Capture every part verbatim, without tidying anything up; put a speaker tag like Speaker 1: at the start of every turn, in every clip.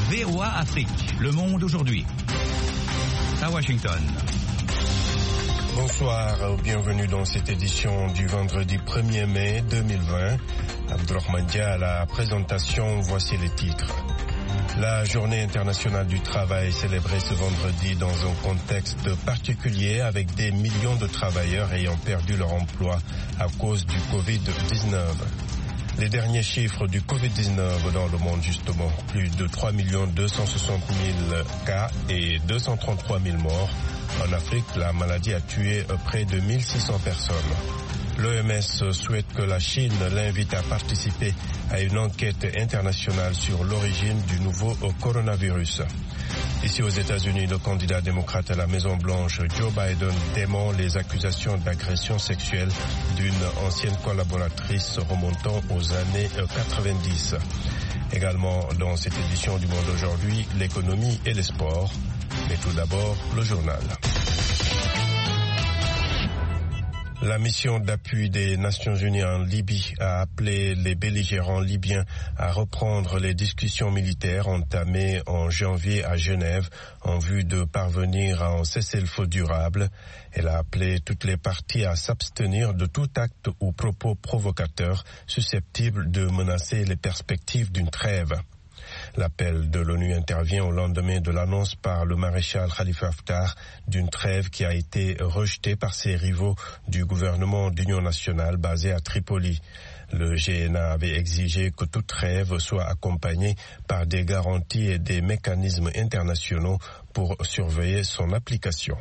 Speaker 1: V O A Afrique, Le Monde aujourd'hui. À Washington.
Speaker 2: Bonsoir, bienvenue dans cette édition du vendredi premier mai deux mille vingt. Abdourahmane Dia à la présentation, voici les titres. La journée internationale du travail célébrée ce vendredi dans un contexte particulier avec des millions de travailleurs ayant perdu leur emploi à cause du covid dix-neuf. Les derniers chiffres du covid dix-neuf dans le monde justement, plus de trois millions deux cent soixante mille cas et deux cent trente-trois mille morts. En Afrique, la maladie a tué près de mille six cents personnes. L'O M S souhaite que la Chine l'invite à participer à une enquête internationale sur l'origine du nouveau coronavirus. Ici aux États-Unis, le candidat démocrate à la Maison-Blanche, Joe Biden, dément les accusations d'agression sexuelle d'une ancienne collaboratrice remontant aux années quatre-vingt-dix. Également dans cette édition du Monde aujourd'hui, l'économie et les sports. Mais tout d'abord, le journal. La mission d'appui des Nations Unies en Libye a appelé les belligérants libyens à reprendre les discussions militaires entamées en janvier à Genève en vue de parvenir à un cessez-le-feu durable. Elle a appelé toutes les parties à s'abstenir de tout acte ou propos provocateur susceptible de menacer les perspectives d'une trêve. L'appel de l'ONU intervient au lendemain de l'annonce par le maréchal Khalifa Haftar d'une trêve qui a été rejetée par ses rivaux du gouvernement d'union nationale basé à Tripoli. Le G N A avait exigé que toute trêve soit accompagnée par des garanties et des mécanismes internationaux pour surveiller son application.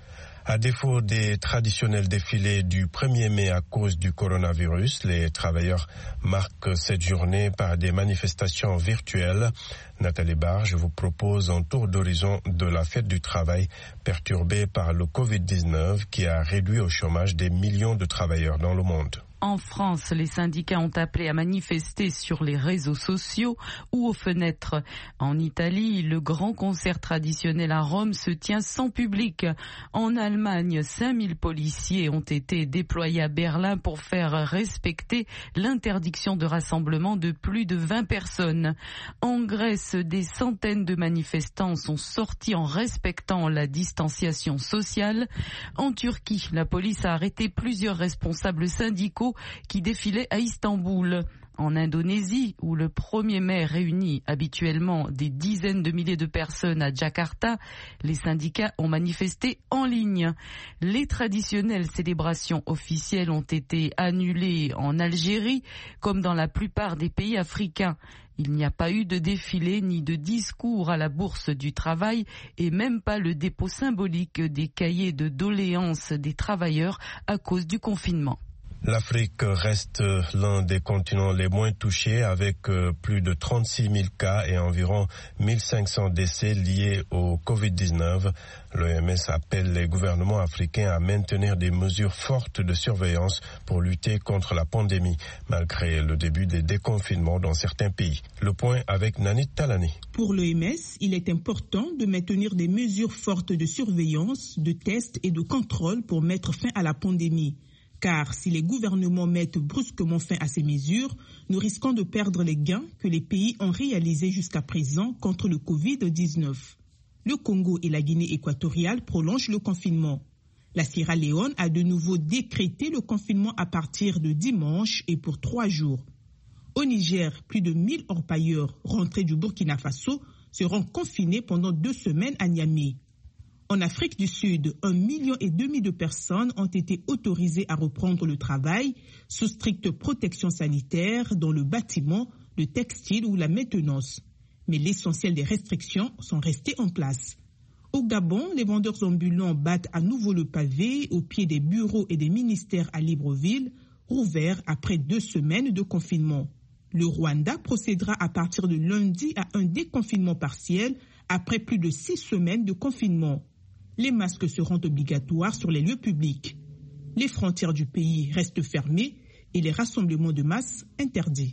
Speaker 2: À défaut des traditionnels défilés du premier mai à cause du coronavirus, les travailleurs marquent cette journée par des manifestations virtuelles. Nathalie Barge vous propose un tour d'horizon de la fête du travail perturbée par le covid dix-neuf qui a réduit au chômage des millions de travailleurs dans le monde.
Speaker 3: En France, les syndicats ont appelé à manifester sur les réseaux sociaux ou aux fenêtres. En Italie, le grand concert traditionnel à Rome se tient sans public. En Allemagne, cinq mille policiers ont été déployés à Berlin pour faire respecter l'interdiction de rassemblement de plus de vingt personnes. En Grèce, des centaines de manifestants sont sortis en respectant la distanciation sociale. En Turquie, la police a arrêté plusieurs responsables syndicaux qui défilaient à Istanbul. En Indonésie, où le premier mai réunit habituellement des dizaines de milliers de personnes à Jakarta, les syndicats ont manifesté en ligne. Les traditionnelles célébrations officielles ont été annulées en Algérie, comme dans la plupart des pays africains. Il n'y a pas eu de défilé ni de discours à la Bourse du Travail et même pas le dépôt symbolique des cahiers de doléances des travailleurs à cause du confinement.
Speaker 2: L'Afrique reste l'un des continents les moins touchés avec plus de trente-six mille cas et environ mille cinq cents décès liés au covid dix-neuf. L'O M S appelle les gouvernements africains à maintenir des mesures fortes de surveillance pour lutter contre la pandémie, malgré le début des déconfinements dans certains pays. Le point avec Nanit Talani.
Speaker 4: Pour l'O M S, il est important de maintenir des mesures fortes de surveillance, de tests et de contrôle pour mettre fin à la pandémie. Car si les gouvernements mettent brusquement fin à ces mesures, nous risquons de perdre les gains que les pays ont réalisés jusqu'à présent contre le covid dix-neuf. Le Congo et la Guinée équatoriale prolongent le confinement. La Sierra Leone a de nouveau décrété le confinement à partir de dimanche et pour trois jours. Au Niger, plus de mille orpailleurs rentrés du Burkina Faso seront confinés pendant deux semaines à Niamey. En Afrique du Sud, un million et demi de personnes ont été autorisées à reprendre le travail sous stricte protection sanitaire dans le bâtiment, le textile ou la maintenance. Mais l'essentiel des restrictions sont restées en place. Au Gabon, les vendeurs ambulants battent à nouveau le pavé au pied des bureaux et des ministères à Libreville, rouverts après deux semaines de confinement. Le Rwanda procédera à partir de lundi à un déconfinement partiel après plus de six semaines de confinement. Les masques seront obligatoires sur les lieux publics. Les frontières du pays restent fermées et les rassemblements de masse interdits.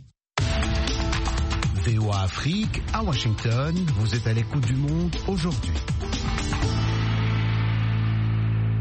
Speaker 5: V O A Afrique, à Washington, vous êtes à l'écoute du Monde aujourd'hui.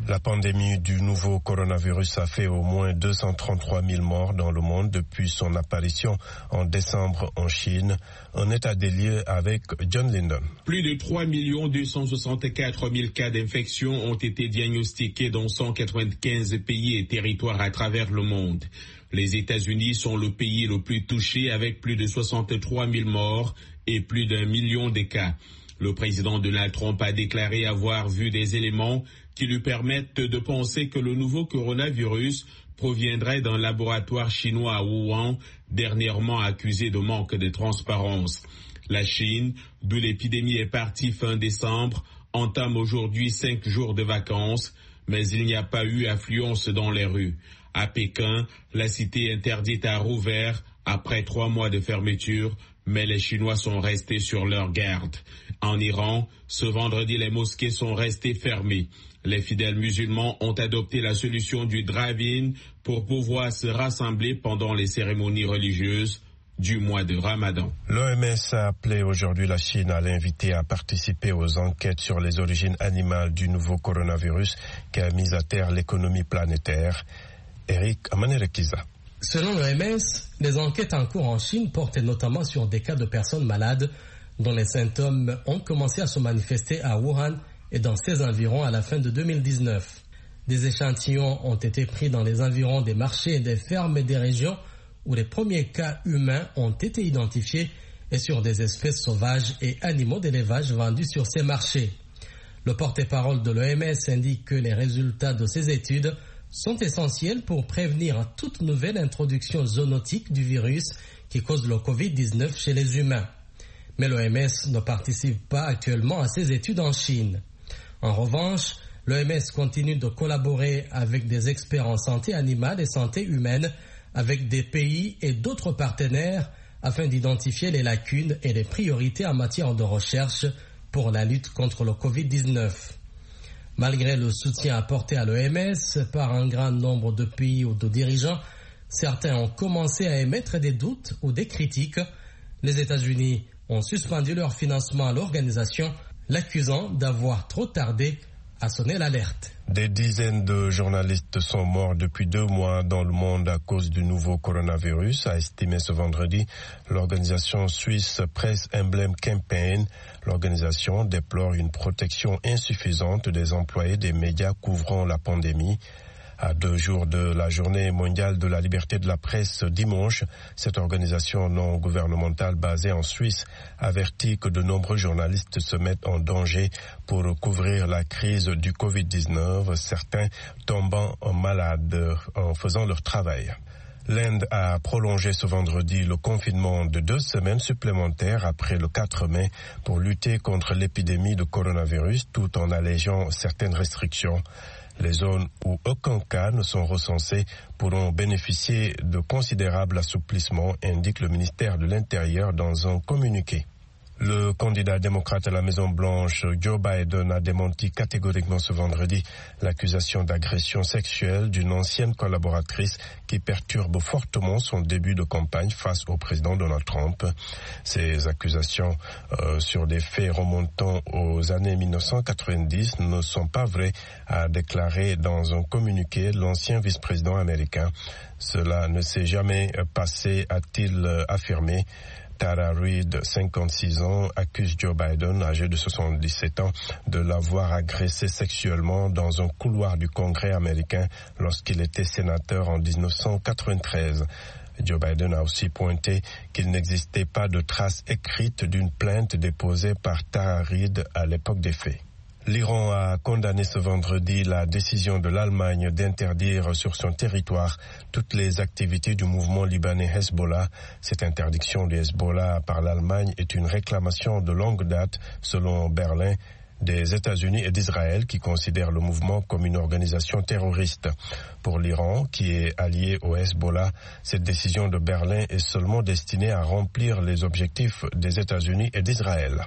Speaker 2: La pandémie du nouveau coronavirus a fait au moins deux cent trente-trois mille morts dans le monde depuis son apparition en décembre en Chine. Un état des lieux avec John Linden.
Speaker 6: Plus de trois millions deux cent soixante-quatre mille cas d'infection ont été diagnostiqués dans cent quatre-vingt-quinze pays et territoires à travers le monde. Les États-Unis sont le pays le plus touché avec plus de soixante-trois mille morts et plus d'un million de cas. Le président Donald Trump a déclaré avoir vu des éléments qui lui permettent de penser que le nouveau coronavirus proviendrait d'un laboratoire chinois à Wuhan, dernièrement accusé de manque de transparence. La Chine, d'où l'épidémie est partie fin décembre, entame aujourd'hui cinq jours de vacances, mais il n'y a pas eu affluence dans les rues. À Pékin, la cité interdite a rouvert après trois mois de fermeture, mais les Chinois sont restés sur leur garde. En Iran, ce vendredi, les mosquées sont restées fermées. Les fidèles musulmans ont adopté la solution du drive-in pour pouvoir se rassembler pendant les cérémonies religieuses du mois de Ramadan.
Speaker 2: L'O M S a appelé aujourd'hui la Chine à l'inviter à participer aux enquêtes sur les origines animales du nouveau coronavirus qui a mis à terre l'économie planétaire. Eric Amanerekiza.
Speaker 7: Selon l'O M S, les enquêtes en cours en Chine portent notamment sur des cas de personnes malades dont les symptômes ont commencé à se manifester à Wuhan et dans ses environs à la fin de deux mille dix-neuf. Des échantillons ont été pris dans les environs des marchés et des fermes et des régions où les premiers cas humains ont été identifiés et sur des espèces sauvages et animaux d'élevage vendus sur ces marchés. Le porte-parole de l'O M S indique que les résultats de ces études sont essentiels pour prévenir toute nouvelle introduction zoonotique du virus qui cause le covid dix-neuf chez les humains. Mais l'O M S ne participe pas actuellement à ces études en Chine. En revanche, l'O M S continue de collaborer avec des experts en santé animale et santé humaine, avec des pays et d'autres partenaires afin d'identifier les lacunes et les priorités en matière de recherche pour la lutte contre le covid dix-neuf. Malgré le soutien apporté à l'O M S par un grand nombre de pays ou de dirigeants, certains ont commencé à émettre des doutes ou des critiques. Les États-Unis ont suspendu leur financement à l'organisation, l'accusant d'avoir trop tardé à sonner l'alerte.
Speaker 2: Des dizaines de journalistes sont morts depuis deux mois dans le monde à cause du nouveau coronavirus, a estimé ce vendredi l'organisation suisse Press Emblem Campaign. L'organisation déplore une protection insuffisante des employés des médias couvrant la pandémie. À deux jours de la journée mondiale de la liberté de la presse dimanche, cette organisation non gouvernementale basée en Suisse avertit que de nombreux journalistes se mettent en danger pour couvrir la crise du covid dix-neuf, certains tombant malades en faisant leur travail. L'Inde a prolongé ce vendredi le confinement de deux semaines supplémentaires après le quatre mai pour lutter contre l'épidémie de coronavirus tout en allégeant certaines restrictions. Les zones où aucun cas ne sont recensés pourront bénéficier de considérables assouplissements, indique le ministère de l'Intérieur dans un communiqué. Le candidat démocrate à la Maison-Blanche, Joe Biden, a démenti catégoriquement ce vendredi l'accusation d'agression sexuelle d'une ancienne collaboratrice qui perturbe fortement son début de campagne face au président Donald Trump. Ces accusations euh, sur des faits remontant aux années mille neuf cent quatre-vingt-dix ne sont pas vraies, a déclaré dans un communiqué l'ancien vice-président américain. Cela ne s'est jamais passé, a-t-il affirmé. Tara Reid, cinquante-six ans, accuse Joe Biden, âgé de soixante-dix-sept ans, de l'avoir agressé sexuellement dans un couloir du Congrès américain lorsqu'il était sénateur en dix-neuf cent quatre-vingt-treize. Joe Biden a aussi pointé qu'il n'existait pas de traces écrites d'une plainte déposée par Tara Reid à l'époque des faits. L'Iran a condamné ce vendredi la décision de l'Allemagne d'interdire sur son territoire toutes les activités du mouvement libanais Hezbollah. Cette interdiction du Hezbollah par l'Allemagne est une réclamation de longue date, selon Berlin, des États-Unis et d'Israël qui considèrent le mouvement comme une organisation terroriste. Pour l'Iran, qui est allié au Hezbollah, cette décision de Berlin est seulement destinée à remplir les objectifs des États-Unis et d'Israël.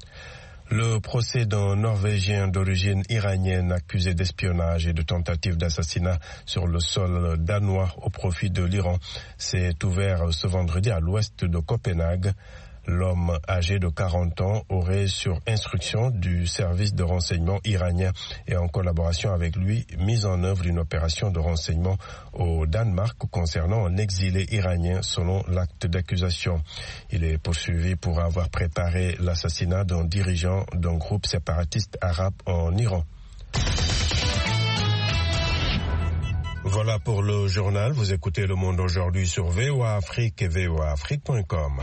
Speaker 2: Le procès d'un Norvégien d'origine iranienne accusé d'espionnage et de tentative d'assassinat sur le sol danois au profit de l'Iran s'est ouvert ce vendredi à l'ouest de Copenhague. L'homme âgé de quarante ans aurait, sur instruction du service de renseignement iranien et en collaboration avec lui, mis en œuvre une opération de renseignement au Danemark concernant un exilé iranien selon l'acte d'accusation. Il est poursuivi pour avoir préparé l'assassinat d'un dirigeant d'un groupe séparatiste arabe en Iran. Voilà pour le journal. Vous écoutez Le Monde aujourd'hui sur V O A Afrique et V O A Afrique point com.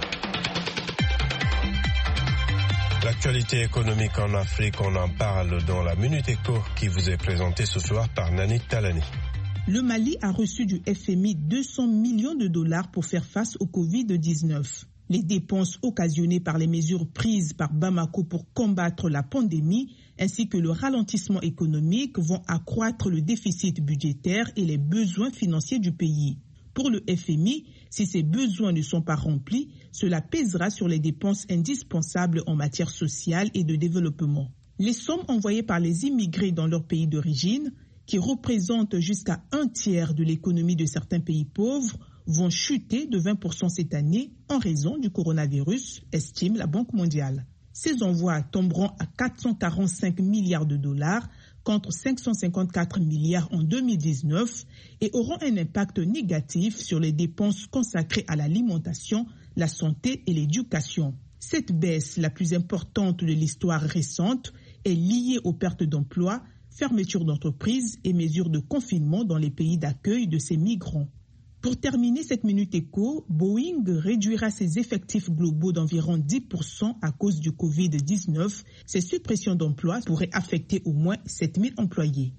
Speaker 2: L'actualité économique en Afrique, on en parle dans la Minute Éco qui vous est présentée ce soir par Nani Talani.
Speaker 4: Le Mali a reçu du F M I deux cents millions de dollars pour faire face au covid dix-neuf. Les dépenses occasionnées par les mesures prises par Bamako pour combattre la pandémie ainsi que le ralentissement économique vont accroître le déficit budgétaire et les besoins financiers du pays. Pour le F M I, si ces besoins ne sont pas remplis, cela pèsera sur les dépenses indispensables en matière sociale et de développement. Les sommes envoyées par les immigrés dans leur pays d'origine, qui représentent jusqu'à un tiers de l'économie de certains pays pauvres, vont chuter de vingt pour cent cette année en raison du coronavirus, estime la Banque mondiale. Ces envois tomberont à quatre cent quarante-cinq milliards de dollars contre cinq cent cinquante-quatre milliards en deux mille dix-neuf et auront un impact négatif sur les dépenses consacrées à l'alimentation, la santé et l'éducation. Cette baisse, la plus importante de l'histoire récente, est liée aux pertes d'emplois, fermetures d'entreprises et mesures de confinement dans les pays d'accueil de ces migrants. Pour terminer cette Minute Éco, Boeing réduira ses effectifs globaux d'environ dix pour cent à cause du covid dix-neuf. Ces suppressions d'emplois pourraient affecter au moins sept mille employés.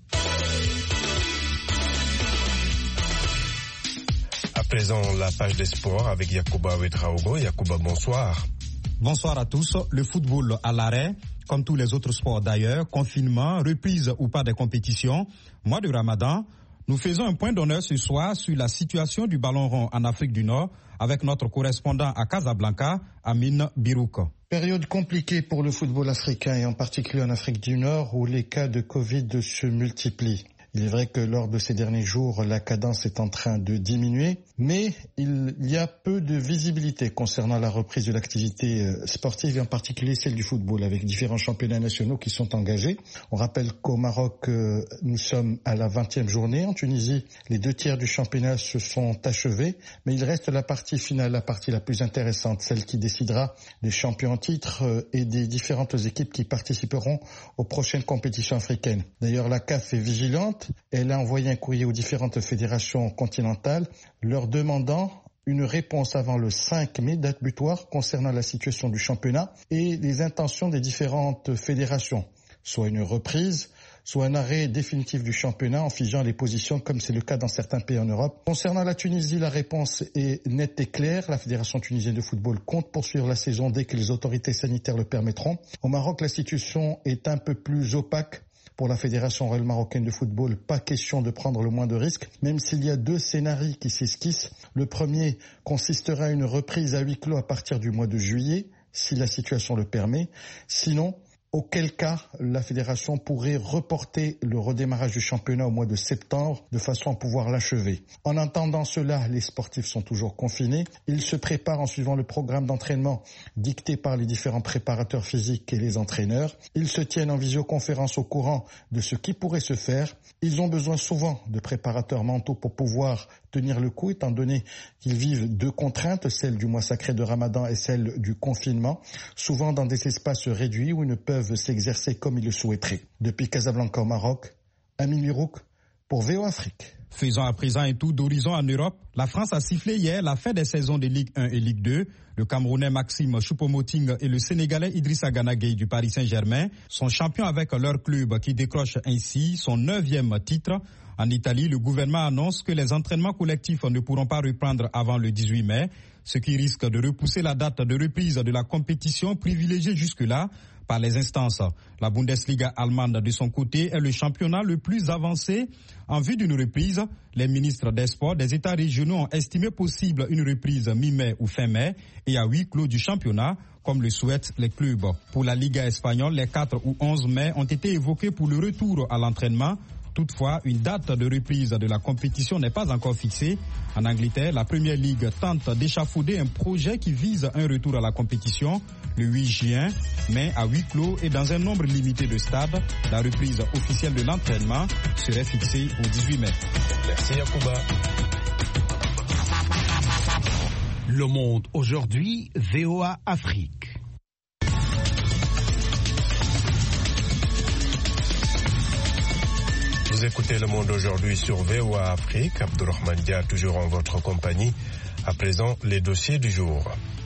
Speaker 2: À présent, la page des sports avec Yacouba Ouedraogo. Yacouba, bonsoir.
Speaker 8: Bonsoir à tous. Le football à l'arrêt, comme tous les autres sports d'ailleurs, confinement, reprise ou pas des compétitions, mois de Ramadan. Nous faisons un point d'honneur ce soir sur la situation du ballon rond en Afrique du Nord avec notre correspondant à Casablanca, Amine Birouk.
Speaker 9: Période compliquée pour le football africain et en particulier en Afrique du Nord où les cas de Covid se multiplient. Il est vrai que lors de ces derniers jours, la cadence est en train de diminuer, mais il y a peu de visibilité concernant la reprise de l'activité sportive et en particulier celle du football avec différents championnats nationaux qui sont engagés. On rappelle qu'au Maroc, nous sommes à la vingtième journée. En Tunisie, les deux tiers du championnat se sont achevés, mais il reste la partie finale, la partie la plus intéressante, celle qui décidera des champions en titre et des différentes équipes qui participeront aux prochaines compétitions africaines. D'ailleurs, la C A F est vigilante. Elle a envoyé un courrier aux différentes fédérations continentales leur demandant une réponse avant le cinq mai, date butoir, concernant la situation du championnat et les intentions des différentes fédérations, soit une reprise, soit un arrêt définitif du championnat en figeant les positions comme c'est le cas dans certains pays en Europe. Concernant la Tunisie, la réponse est nette et claire. La Fédération tunisienne de football compte poursuivre la saison dès que les autorités sanitaires le permettront. Au Maroc, la situation est un peu plus opaque. Pour la Fédération royale marocaine de football, pas question de prendre le moins de risques, même s'il y a deux scénarios qui s'esquissent. Le premier consistera à une reprise à huis clos à partir du mois de juillet, si la situation le permet. Sinon, auquel cas la fédération pourrait reporter le redémarrage du championnat au mois de septembre de façon à pouvoir l'achever. En attendant cela, les sportifs sont toujours confinés. Ils se préparent en suivant le programme d'entraînement dicté par les différents préparateurs physiques et les entraîneurs. Ils se tiennent en visioconférence au courant de ce qui pourrait se faire. Ils ont besoin souvent de préparateurs mentaux pour pouvoir tenir le coup, étant donné qu'ils vivent deux contraintes, celle du mois sacré de Ramadan et celle du confinement, souvent dans des espaces réduits où ils ne peuvent s'exercer comme ils le souhaiteraient. Depuis Casablanca au Maroc, Amine Birouk pour V O Afrique.
Speaker 8: Faisons à présent un tour d'horizon en Europe. La France a sifflé hier la fin des saisons de Ligue un et Ligue deux. Le Camerounais Maxime Choupo-Moting et le Sénégalais Idrissa Gana Gueye du Paris Saint-Germain sont champions avec leur club qui décroche ainsi son neuvième titre. En Italie, le gouvernement annonce que les entraînements collectifs ne pourront pas reprendre avant le dix-huit mai, ce qui risque de repousser la date de reprise de la compétition privilégiée jusque-là par les instances. La Bundesliga allemande, de son côté, est le championnat le plus avancé. En vue d'une reprise, les ministres des Sports des États régionaux ont estimé possible une reprise mi-mai ou fin mai et à huis clos du championnat, comme le souhaitent les clubs. Pour la Liga espagnole, les quatre ou onze mai ont été évoqués pour le retour à l'entraînement. Toutefois, une date de reprise de la compétition n'est pas encore fixée. En Angleterre, la Premier League tente d'échafauder un projet qui vise un retour à la compétition le huit juin, mais à huis clos et dans un nombre limité de stades. La reprise officielle de l'entraînement serait fixée au dix-huit mai.
Speaker 2: Merci Yacouba.
Speaker 5: Le Monde aujourd'hui, V O A Afrique.
Speaker 2: Vous écoutez Le Monde aujourd'hui sur V O A Afrique. Abdourahmane Dia toujours en votre compagnie. À présent, les dossiers du jour.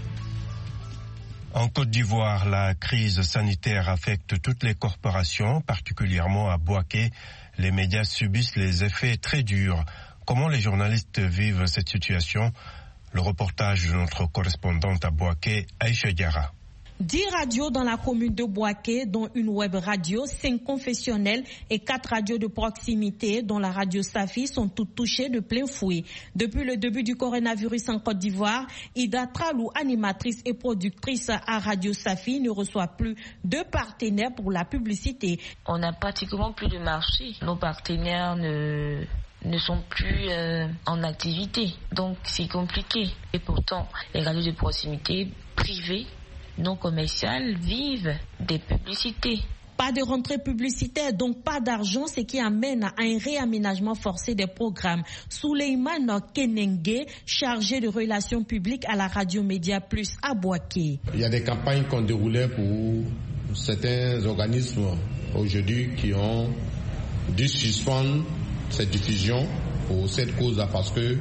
Speaker 2: En Côte d'Ivoire, la crise sanitaire affecte toutes les corporations, particulièrement à Bouaké. Les médias subissent les effets très durs. Comment les journalistes vivent cette situation? Le reportage de notre correspondante à Bouaké, Aïcha Diarra.
Speaker 10: Dix radios dans la commune de Bouaké, dont une web radio, cinq confessionnelles et quatre radios de proximité, dont la radio Safi, sont toutes touchées de plein fouet. Depuis le début du coronavirus en Côte d'Ivoire, Ida Tralou, animatrice et productrice à Radio Safi, ne reçoit plus de partenaires pour la publicité.
Speaker 11: On n'a pratiquement plus de marché. Nos partenaires ne... ne sont plus euh, en activité. Donc c'est compliqué. Et pourtant, les radios de proximité privées, non commerciales, vivent des publicités.
Speaker 10: Pas de rentrée publicitaire, donc pas d'argent, ce qui amène à un réaménagement forcé des programmes. Souleymane Kenenge, chargé de relations publiques à la radio Média Plus à Bouaké.
Speaker 12: Il y a des campagnes qu'on déroulait pour certains organismes aujourd'hui qui ont dû suspendre cette diffusion pour cette cause-là, parce que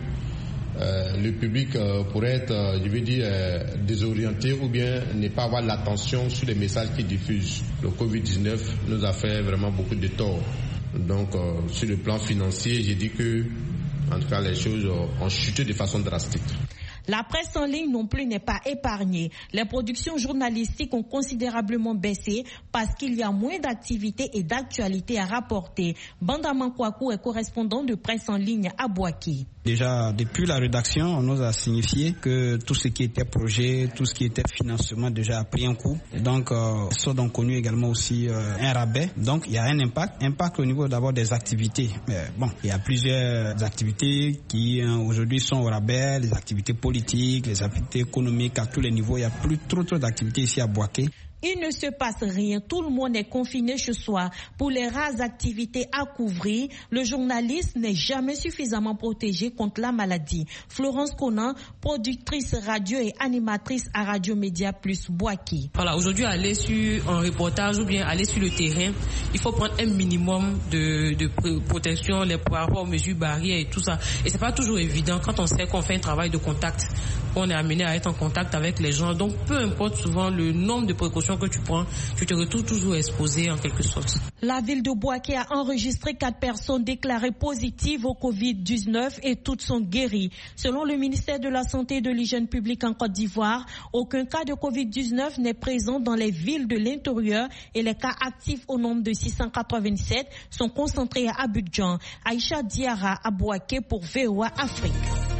Speaker 12: euh, le public euh, pourrait être, euh, je veux dire, euh, désorienté ou bien ne pas avoir l'attention sur les messages qu'ils diffusent. Le covid dix-neuf nous a fait vraiment beaucoup de tort. Donc, euh, sur le plan financier, j'ai dit que, en tout cas, les choses euh, ont chuté de façon drastique.
Speaker 10: La presse en ligne non plus n'est pas épargnée. Les productions journalistiques ont considérablement baissé parce qu'il y a moins d'activités et d'actualités à rapporter. Bandaman Kwaku est correspondant de presse en ligne à Bouaké.
Speaker 13: Déjà, depuis la rédaction, on nous a signifié que tout ce qui était projet, tout ce qui était financement déjà a pris un coup. Donc, euh, sont donc connus également aussi euh, un rabais. Donc, il y a un impact. Impact au niveau d'abord des activités. Mais bon, il y a plusieurs activités qui euh, aujourd'hui sont au rabais, les activités politiques, les activités économiques à tous les niveaux. Il n'y a plus trop trop d'activités ici à Bouaké.
Speaker 10: Il ne se passe rien, tout le monde est confiné chez soi. Pour les rares activités à couvrir, le journaliste n'est jamais suffisamment protégé contre la maladie. Florence Conan, productrice radio et animatrice à Radio Média Plus Bouaké.
Speaker 14: Voilà, aujourd'hui, aller sur un reportage ou bien aller sur le terrain, il faut prendre un minimum de, de protection, les par rapport aux mesures barrières et tout ça. Et c'est pas toujours évident quand on sait qu'on fait un travail de contact, qu'on est amené à être en contact avec les gens. Donc, peu importe souvent le nombre de précautions que tu prends, tu te retrouves toujours exposé en quelque sorte.
Speaker 10: La ville de Bouaké a enregistré quatre personnes déclarées positives au covid dix-neuf et toutes sont guéries. Selon le ministère de la Santé et de l'Hygiène publique en Côte d'Ivoire, aucun cas de covid dix-neuf n'est présent dans les villes de l'intérieur et les cas actifs au nombre de six cent quatre-vingt-sept sont concentrés à Abidjan. Aïcha Diarra à Bouaké pour V O A Afrique.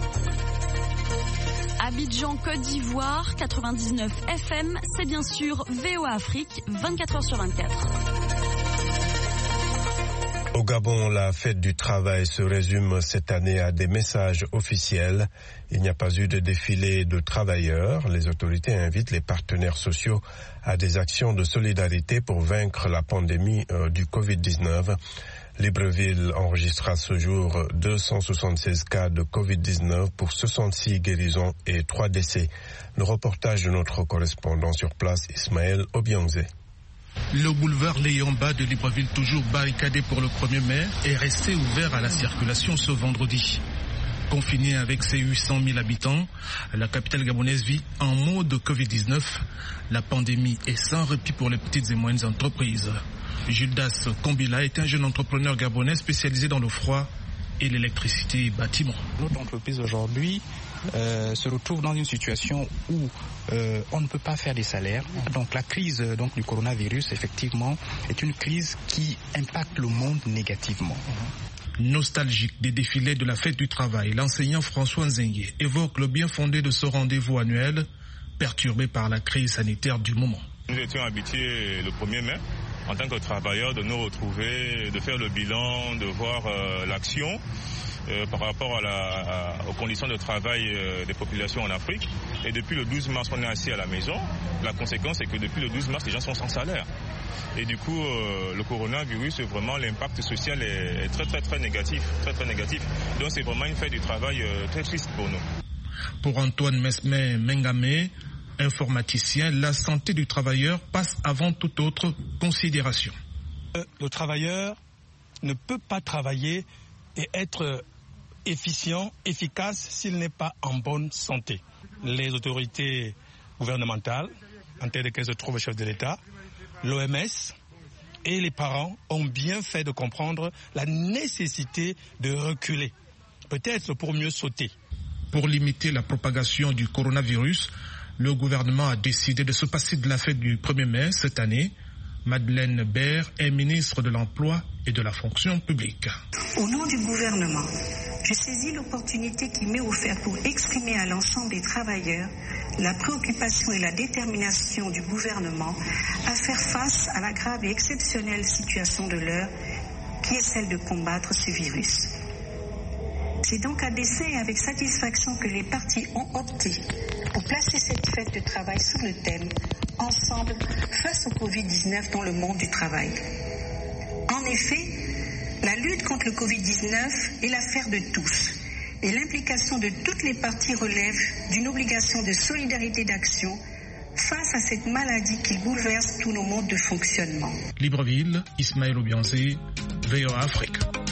Speaker 15: Abidjan, Côte d'Ivoire, quatre-vingt-dix-neuf F M, c'est bien sûr V O A Afrique, vingt-quatre heures sur vingt-quatre.
Speaker 2: Au Gabon, la fête du travail se résume cette année à des messages officiels. Il n'y a pas eu de défilé de travailleurs. Les autorités invitent les partenaires sociaux à des actions de solidarité pour vaincre la pandémie euh, du covid dix-neuf. Libreville enregistra ce jour deux cent soixante-seize cas de covid dix-neuf pour soixante-six guérisons et trois décès. Le reportage de notre correspondant sur place, Ismaël Obiangze.
Speaker 16: Le boulevard Léon-Bas de Libreville, toujours barricadé pour le premier mai, est resté ouvert à la circulation ce vendredi. Confinée avec ses huit cent mille habitants, la capitale gabonaise vit en mode covid dix-neuf. La pandémie est sans répit pour les petites et moyennes entreprises. Gildas Kombila est un jeune entrepreneur gabonais spécialisé dans le froid et l'électricité bâtiment.
Speaker 17: Notre entreprise aujourd'hui euh, se retrouve dans une situation où euh, on ne peut pas faire des salaires. Donc la crise donc, du coronavirus, effectivement, est une crise qui impacte le monde négativement.
Speaker 16: Nostalgique des défilés de la fête du travail, l'enseignant François Nzengue évoque le bien fondé de ce rendez-vous annuel perturbé par la crise sanitaire du moment.
Speaker 18: Nous étions habitués le premier mai en tant que travailleurs, de nous retrouver, de faire le bilan, de voir euh, l'action euh, par rapport à la, à, aux conditions de travail euh, des populations en Afrique. Et depuis le douze mars, on est assis à la maison. La conséquence, c'est que depuis le douze mars, les gens sont sans salaire. Et du coup, euh, le coronavirus, vraiment, l'impact social est, est très, très, très négatif. Très, très négatif. Donc, c'est vraiment une fête du travail euh, très triste pour nous.
Speaker 16: Pour Antoine Mesme Mengame, informaticien, la santé du travailleur passe avant toute autre considération.
Speaker 19: Le travailleur ne peut pas travailler et être efficient, efficace s'il n'est pas en bonne santé. Les autorités gouvernementales, en tête desquelles se trouve le chef de l'État, l'O M S et les parents ont bien fait de comprendre la nécessité de reculer, peut-être pour mieux sauter.
Speaker 16: Pour limiter la propagation du coronavirus, le gouvernement a décidé de se passer de la fête du premier mai cette année. Madeleine Baird est ministre de l'Emploi et de la Fonction publique.
Speaker 20: Au nom du gouvernement, je saisis l'opportunité qui m'est offerte pour exprimer à l'ensemble des travailleurs la préoccupation et la détermination du gouvernement à faire face à la grave et exceptionnelle situation de l'heure qui est celle de combattre ce virus. C'est donc à dessein et avec satisfaction que les partis ont opté pour placer cette fête de travail sous le thème « Ensemble face au covid dix-neuf dans le monde du travail ». En effet, la lutte contre le covid dix-neuf est l'affaire de tous et l'implication de toutes les parties relève d'une obligation de solidarité d'action face à cette maladie qui bouleverse tous nos modes de fonctionnement.
Speaker 16: Libreville, Ismaël Obianzi, V O A Afrique.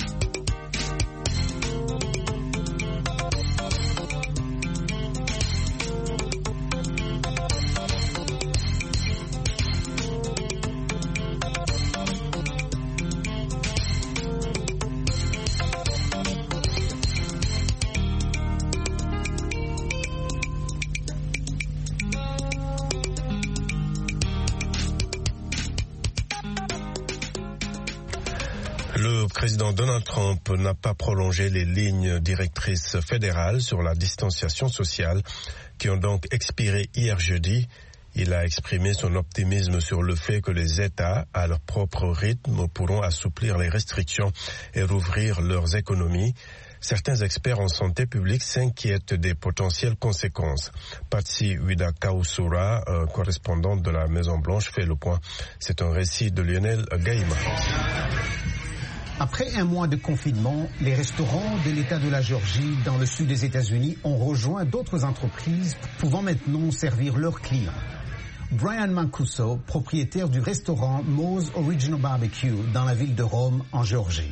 Speaker 2: Le président Donald Trump n'a pas prolongé les lignes directrices fédérales sur la distanciation sociale qui ont donc expiré hier jeudi. Il a exprimé son optimisme sur le fait que les États, à leur propre rythme, pourront assouplir les restrictions et rouvrir leurs économies. Certains experts en santé publique s'inquiètent des potentielles conséquences. Patsy Wida-Kausura, euh, correspondante de la Maison-Blanche, fait le point. C'est un récit de Lionel Gaïma.
Speaker 21: Après un mois de confinement, les restaurants de l'État de la Géorgie dans le sud des États-Unis ont rejoint d'autres entreprises pouvant maintenant servir leurs clients. Brian Mancuso, propriétaire du restaurant Moe's Original Barbecue dans la ville de Rome en Géorgie.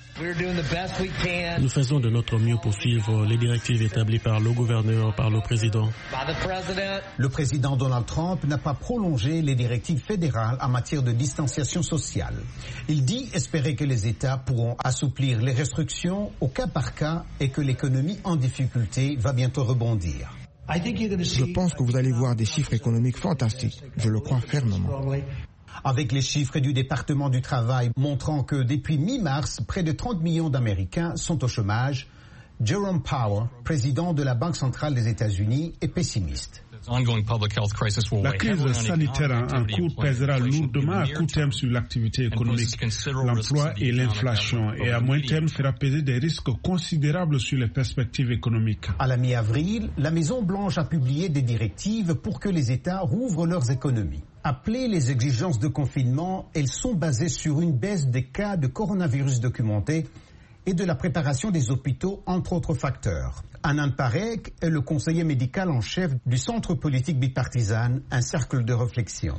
Speaker 22: Nous faisons de notre mieux pour suivre les directives établies par le gouverneur, par le président.
Speaker 21: Le président Donald Trump n'a pas prolongé les directives fédérales en matière de distanciation sociale. Il dit espérer que les États pourront assouplir les restrictions au cas par cas et que l'économie en difficulté va bientôt rebondir.
Speaker 23: Je pense que vous allez voir des chiffres économiques fantastiques. Je le crois fermement.
Speaker 21: Avec les chiffres du département du travail montrant que depuis mi-mars, près de trente millions d'Américains sont au chômage, Jerome Powell, président de la Banque centrale des États-Unis, est pessimiste.
Speaker 24: La crise sanitaire en cours pèsera lourdement à court terme sur l'activité économique, l'emploi et l'inflation, et à moyen terme fera peser des risques considérables sur les perspectives économiques.
Speaker 21: À la mi-avril, la Maison-Blanche a publié des directives pour que les États rouvrent leurs économies. Appelées les exigences de confinement, elles sont basées sur une baisse des cas de coronavirus documentés et de la préparation des hôpitaux, entre autres facteurs. Anand Parekh est le conseiller médical en chef du Centre politique bipartisan, un cercle de réflexion.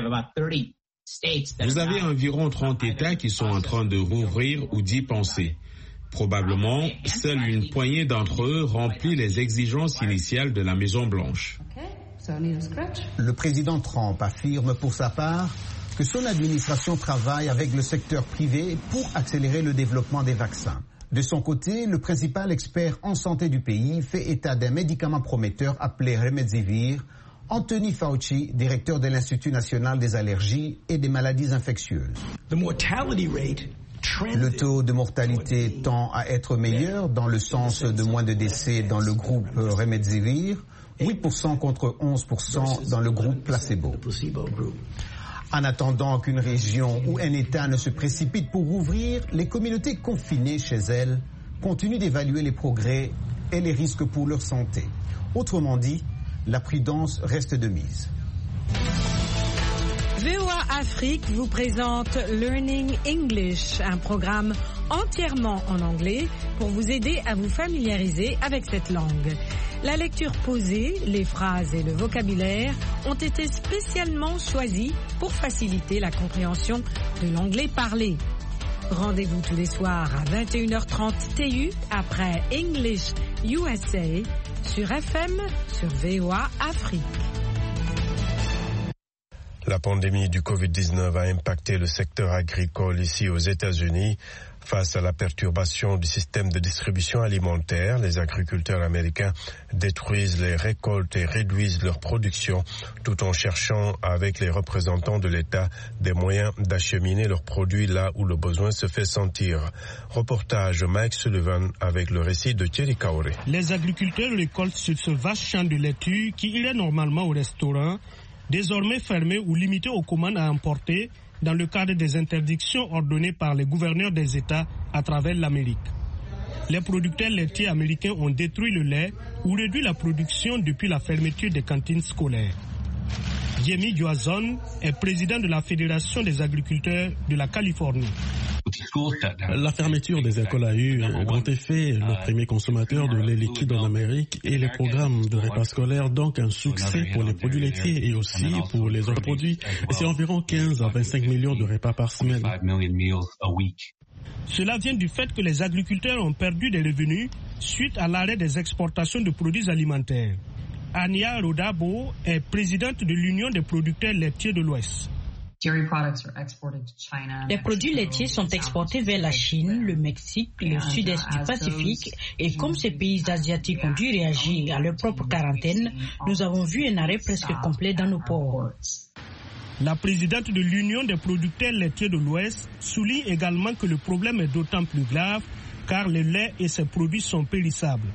Speaker 6: Vous avez environ trente États qui sont en train de rouvrir ou d'y penser. Probablement, seule une poignée d'entre eux remplit les exigences initiales de la Maison-Blanche.
Speaker 21: Le président Trump affirme pour sa part que son administration travaille avec le secteur privé pour accélérer le développement des vaccins. De son côté, le principal expert en santé du pays fait état d'un médicament prometteur appelé Remdesivir. Anthony Fauci, directeur de l'Institut national des allergies et des maladies infectieuses. Le taux de mortalité tend à être meilleur dans le sens de moins de décès dans le groupe Remdesivir, huit pour cent contre onze pour cent dans le groupe placebo. En attendant qu'une région ou un État ne se précipite pour ouvrir, les communautés confinées chez elles continuent d'évaluer les progrès et les risques pour leur santé. Autrement dit, la prudence reste de mise.
Speaker 1: V O A Afrique vous présente Learning English, un programme entièrement en anglais pour vous aider à vous familiariser avec cette langue. La lecture posée, les phrases et le vocabulaire ont été spécialement choisis pour faciliter la compréhension de l'anglais parlé. Rendez-vous tous les soirs à vingt et une heures trente T U après English U S A sur F M sur V O A Afrique.
Speaker 2: La pandémie du covid dix-neuf a impacté le secteur agricole ici aux États-Unis. Face à la perturbation du système de distribution alimentaire, les agriculteurs américains détruisent les récoltes et réduisent leur production tout en cherchant avec les représentants de l'État des moyens d'acheminer leurs produits là où le besoin se fait sentir. Reportage Mike Sullivan avec le récit de Thierry Kaoré.
Speaker 3: Les agriculteurs récoltent sur ce vaste champ de laitue qui irait normalement au restaurant, désormais fermé ou limité aux commandes à emporter dans le cadre des interdictions ordonnées par les gouverneurs des États à travers l'Amérique. Les producteurs laitiers américains ont détruit le lait ou réduit la production depuis la fermeture des cantines scolaires. Jamie Johansson est président de la Fédération des agriculteurs de la Californie.
Speaker 22: La fermeture des écoles a eu un grand effet. Le premier consommateur de lait liquide en Amérique et les programmes de repas scolaires, donc un succès pour les produits laitiers et aussi pour les autres produits. Et c'est environ quinze à vingt-cinq millions de repas par semaine.
Speaker 3: Cela vient du fait que les agriculteurs ont perdu des revenus suite à l'arrêt des exportations de produits alimentaires. Ania Rodabo est présidente de l'Union des producteurs laitiers de l'Ouest.
Speaker 4: Les produits laitiers sont exportés vers la Chine, le Mexique, le sud-est du Pacifique et comme ces pays asiatiques ont dû réagir à leur propre quarantaine, nous avons vu un arrêt presque complet dans nos ports.
Speaker 3: La présidente de l'Union des producteurs laitiers de l'Ouest souligne également que le problème est d'autant plus grave car le lait et ses produits sont périssables.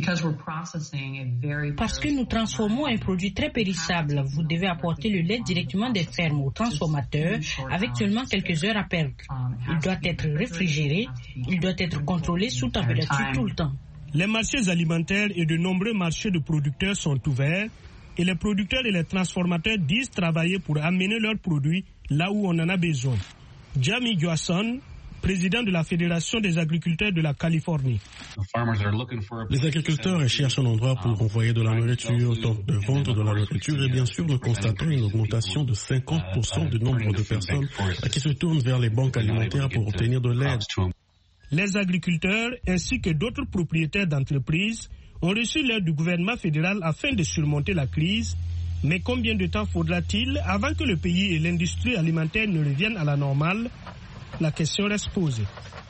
Speaker 4: Parce que nous transformons un produit très périssable, vous devez apporter le lait directement des fermes au transformateur avec seulement quelques heures à perdre. Il doit être réfrigéré, il doit être contrôlé sous température tout le temps.
Speaker 3: Les marchés alimentaires et de nombreux marchés de producteurs sont ouverts et les producteurs et les transformateurs disent travailler pour amener leurs produits là où on en a besoin. Jamie Johansson, président de la Fédération des agriculteurs de la Californie.
Speaker 22: Les agriculteurs cherchent un endroit pour envoyer de la nourriture, donc de vendre de la nourriture et bien sûr nous constatons une augmentation de cinquante pour cent du nombre de personnes qui se tournent vers les banques alimentaires pour obtenir de l'aide.
Speaker 3: Les agriculteurs ainsi que d'autres propriétaires d'entreprises ont reçu l'aide du gouvernement fédéral afin de surmonter la crise. Mais combien de temps faudra-t-il avant que le pays et l'industrie alimentaire ne reviennent à la normale? La question reste posée.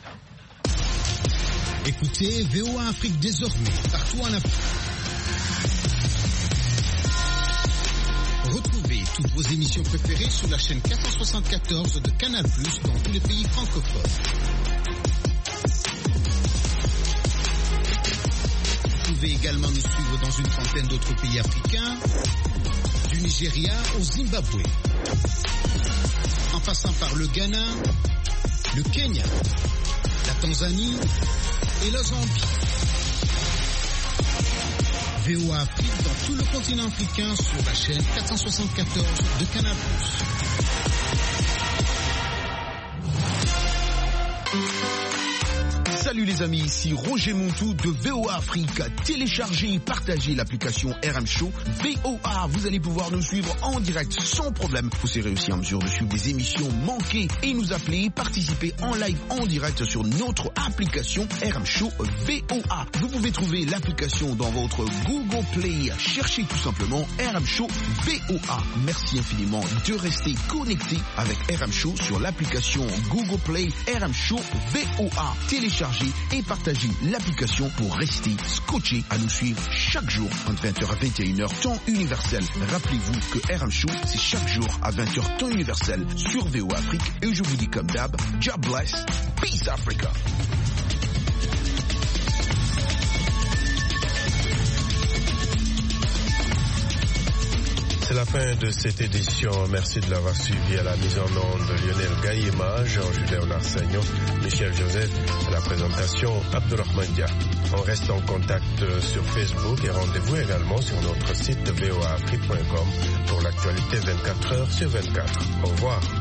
Speaker 21: Écoutez V O A Afrique désormais partout en Afrique. Retrouvez toutes vos émissions préférées sur la chaîne quatre cent soixante-quatorze de Canal plus, dans tous les pays francophones. Vous pouvez également nous suivre dans une trentaine d'autres pays africains, du Nigeria au Zimbabwe, en passant par le Ghana, le Kenya, la Tanzanie et la Zambie. V O A Afrique dans tout le continent africain sur la chaîne quatre cent soixante-quatorze de Canal plus. Salut les amis, ici Roger Montou de V O A Afrique. Téléchargez et partagez l'application R M Show V O A. Vous allez pouvoir nous suivre en direct sans problème. Vous serez aussi en mesure de suivre des émissions manquées et nous appeler et participer en live en direct sur notre application R M Show V O A. Vous pouvez trouver l'application dans votre Google Play. Cherchez tout simplement R M Show V O A. Merci infiniment de rester connecté avec R M Show sur l'application Google Play R M Show V O A. Téléchargez et partagez l'application pour rester scotché à nous suivre chaque jour entre vingt heures à vingt et une heures temps universel. Rappelez-vous que R M Show c'est chaque jour à vingt heures temps universel sur V O A Afrique et je vous dis comme d'hab, God bless, peace Africa.
Speaker 2: C'est la fin de cette édition. Merci de l'avoir suivi. À la mise en onde, Lionel Gaïma, Jean-Julien Larsagnon, Michel Joseph, à la présentation, Abdurrahman Dia. On reste en contact sur Facebook et rendez-vous également sur notre site v o a afrique point com pour l'actualité vingt-quatre heures sur vingt-quatre. Au revoir.